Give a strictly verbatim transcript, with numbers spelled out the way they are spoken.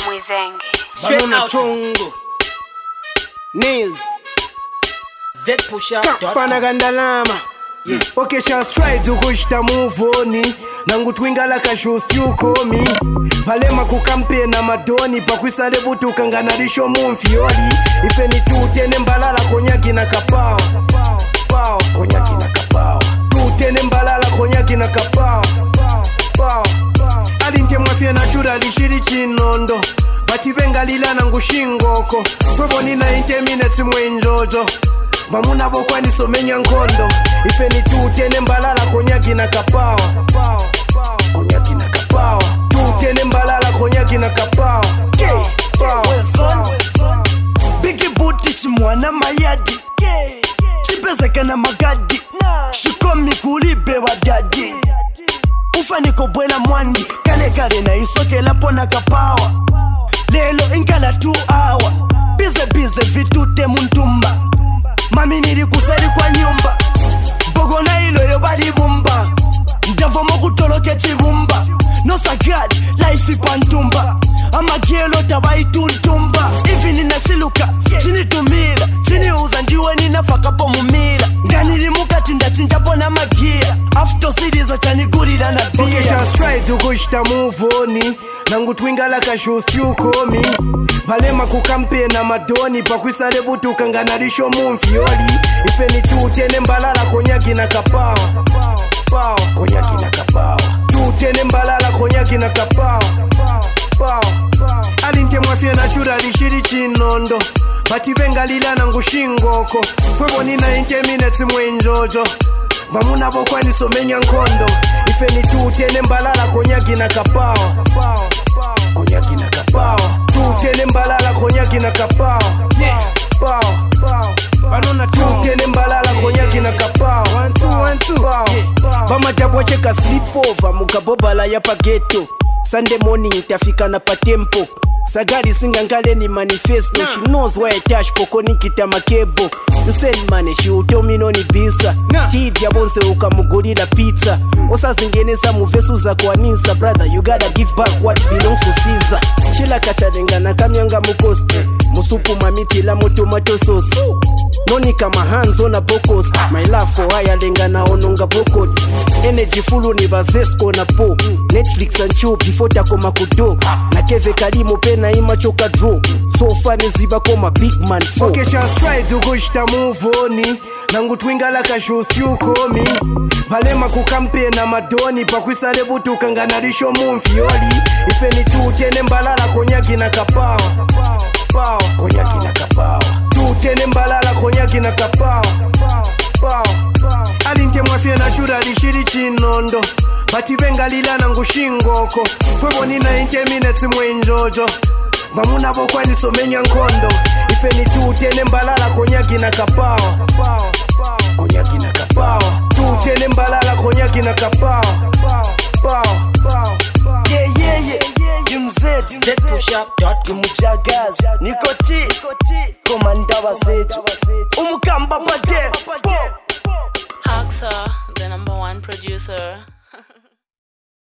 Mwizenge. Straight out Chungu Nils Z Pusha Kapana Gandalama yeah. Okay, shall try to push the move on Nangu twingala kasho still komi Palema kukampe na madoni Pakwisale butu kanganarisho mumfioli Ifeni tutene mbalala konyaki na kapawa Pao, konyaki na kapawa Tutene mbalala konyaki na kapawa Pao, alinte mwafia na shura lishiri chinondo Bati benga lila nangu shingoko Fwebo ni ninety minutes mwenjojo Mamuna bokwa ni somenya nkondo Ifeni tutene mbalala konyaki na kapawa Konyaki na kapawa Tutene mbalala konyaki na kapawa Bigi booty chimwana mayadi Chipezeka na magadi Shikomi kulibe wa daddy Ufaniko bwela mwandi Kale kare na isoke lapo na kapawa Lelo inkala two hour Bize bize vitute muntumba Mami nili kusari kwa nyumba Bogo na ilo yo bali bumba Ndavo moku toloke chibumba No sagad, life ipantumba Ama kielo tabai tuntumba Ifi nina shiluka, chini tumila Chini uza ndiwe nina fakapo mumila Ngani limuka tinda chinja pona magia After cities achani gurira na bia Okay, shall try to push the move on Nangu twingala kasho still komi Palema kukampe na madoni Pakwisale butu kanganarisho mumfioli Ifeni tutene mbalala konyaki na kapawa Pao, konyaki na kapawa Tutene mbalala konyaki na kapawa Pao, alinte mwafia na shura lishiri chinondo Bati benga lila nangu shingoko Fwebo ni ninety minutes mwenjojo Mamuna bokwa ni somenya nkondo Ifeni tutene mbalala konyaki na kapawa Konyaki na kapawa Tutene mbalala konyaki na kapawa Pao, Banona tutene mbalala konyaki na kapawa One two, one two Bama jabo cheka sleepover Mukabobala ya pageto Sunday morning tafika na patempo Sagari singa ngale ni manifesto nah. She knows why I touch poko nikita makebo You send money, she utomi no ni bisa nah. Tidi ya bonse ukamugulila pizza Osa zingeneza muvesu za kwanisa Brother, you gotta give back what belongs to Caesar Shila kachadenga na kamyanga mukosti Musupu mamiti la motomato sauce Noni kama hands on a bokos My love for higher lenga na ononga bokot Energy fulu ni bazesko na po Netflix and chill before takoma kudo Na keve kalimo pena ima choka draw So funny ziba koma big man four Okay, shall try to push the move on Nangu twingala kasho still komi Palema kukampe na madoni Pakwisale butu kanganarisho mumfioli Ifeni tutene mbalala konyaki na kapawa Pao, konyaki na kapawa Tutene mbalala konyaki na kapawa Pao, alinte mwafia na shura lishiri chinondo Bati benga lila nangu shingoko Fwebo ni ninety minutes mwenjojo Mamuna bokwa ni somenya nkondo Ifeni tutene mbalala konyaki na kapawa Konyaki na kapawa Tutene mbalala konyaki na kapawa Pao, Yeah, yeah, yeah Jim Z Z Pusha Tumuchagazi Nikoti Komanda wa zetu Umukamba pate Axa, the number one producer.